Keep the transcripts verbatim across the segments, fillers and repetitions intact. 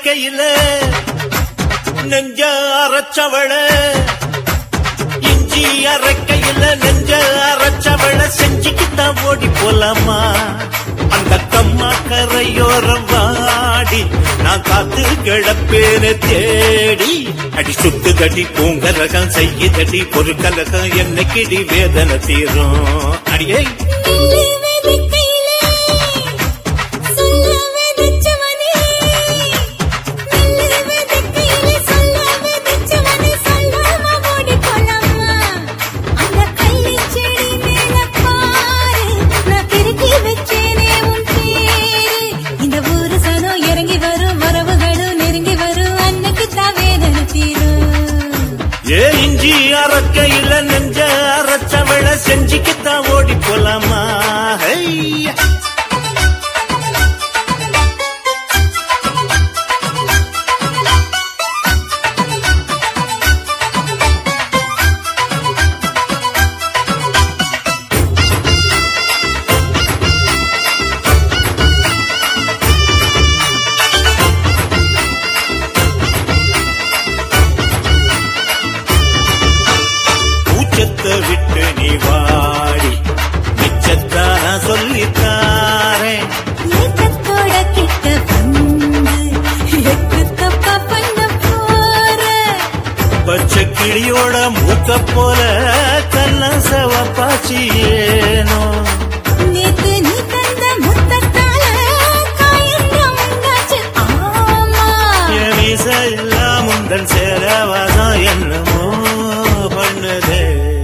அரைக்கையில நெஞ்ச அரைச்சவள இஞ்சி அரைக்கையில நெஞ்ச அரைச்சவள செஞ்சுக்கித்தான் ஓடி போலாமா அந்த கம்மா கரையோரம் வாடி நான் காத்து கிடப்பேன தேடி அடி சுத்து தடி பூங்கரகம் செய்யுதடி பொருட்கலகம் என்னைக்கிடி வேதனை தீரும் அடியே ஏ இஞ்சி அரைக்கையில நெஞ்ச அரைச்சவள செஞ்சுக்கித்தான் ஓடி போலாமா விட்டு நீ வாடி மிச்சத்தான சொல்லித்தாரே பச்சை கிளியோட மூக்க போல கல்லசவ பாச்சி ஏனோ நேத்து நீ தந்த முத்தத்தால எல்லாம் முந்தன் சேரவாதான் என்னமோ பண்ணுதே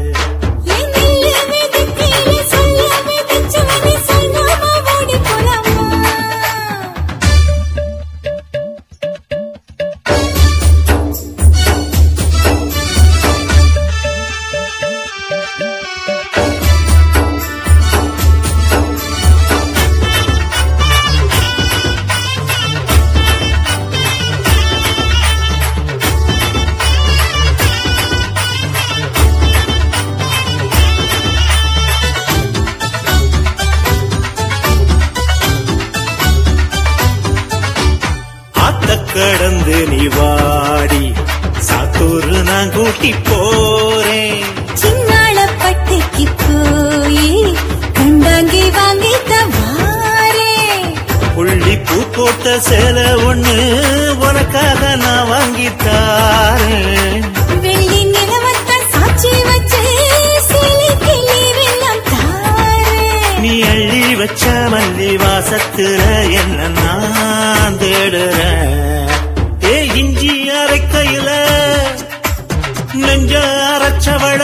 கடந்து நீ வாடி சாத்தூர் நான் கூட்டி போறேன் சின்னாள பட்டிக்கு போய் கண்டாங்கி வாங்கி தவாரே புள்ளி பூ போட்ட சேலை ஒண்ணு உனக்காக நான் வாங்கி தாரேன் வெள்ளி நிலவத்த சாட்சி வச்சு சேலைக்கு நீரெல்லாம் தாரே நீ அள்ளி வச்ச மல்லி வாசத்துல என்ன நான் தேடுறேன் இஞ்சி அரைக்கையில நெஞ்ச அரைச்சவள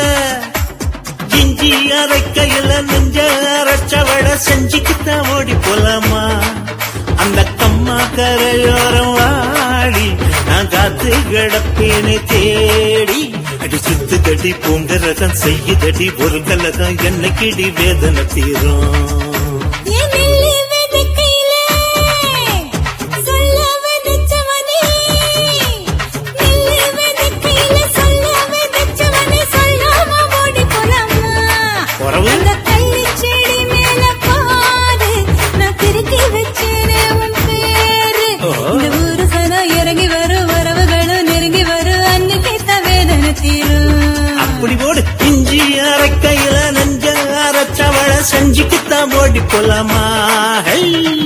இஞ்சி அரைக்கையில நெஞ்ச அரைச்சவள செஞ்சுக்கித்தான் ஓடி போலாமா அந்த கம்மா கரையோரம் வாடி நான் காத்து கிடப்பேனே தேடி அடி சுத்து தடி பூங்கரகம் செய்யுதடி ஒரு கலகம் என்னைக்கிடி வேதனை தீரும் அப்படி போடு இஞ்சி அரைக்கையில நெஞ்ச அரைச்சவள செஞ்சுக்கித்தான் ஓடி போலாமா